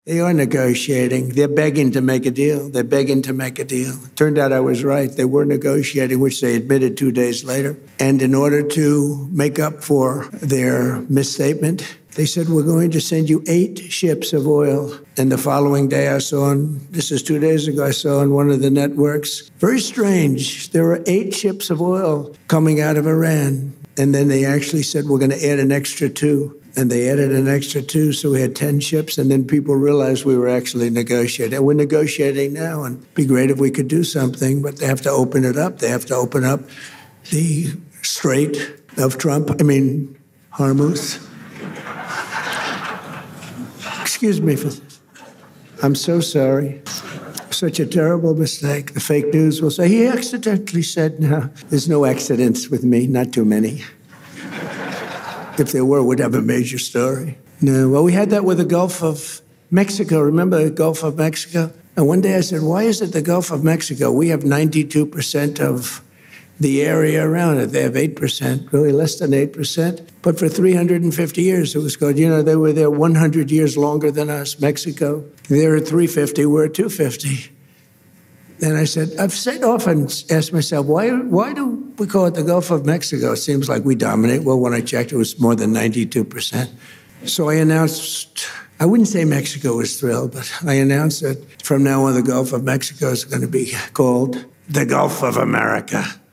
They are negotiating. They're begging to make a deal. They're begging to make a deal. Turned out I was right. They were negotiating, which they admitted 2 days later. And in order to make up for their misstatement, they said, we're going to send you 8 ships of oil. And the following day I saw, this is 2 days ago, I saw on one of the networks, very strange, there are 8 ships of oil coming out of Iran. And then they actually said, we're going to add an extra 2. And they added an extra 2, so we had 10 ships. And then people realized we were actually negotiating. And we're negotiating now, and it'd be great if we could do something, but they have to open it up. They have to open up the Strait of Hormuz. Excuse me for this. I'm so sorry. Such a terrible mistake. The fake news will say, he accidentally said, no. There's no accidents with me, not too many. If there were, we'd have a major story. No, well, we had that with the Gulf of Mexico. Remember the Gulf of Mexico? And one day I said, why is it the Gulf of Mexico? We have 92% of the area around it. They have 8%, really less than 8%. But for 350 years, it was good. They were there 100 years longer than us, Mexico. They're at 350, we're at 250. And I said, often asked myself, why do we call it the Gulf of Mexico? It seems like we dominate. Well, when I checked, it was more than 92%. So I announced, I wouldn't say Mexico was thrilled, but I announced that from now on, the Gulf of Mexico is going to be called the Gulf of America.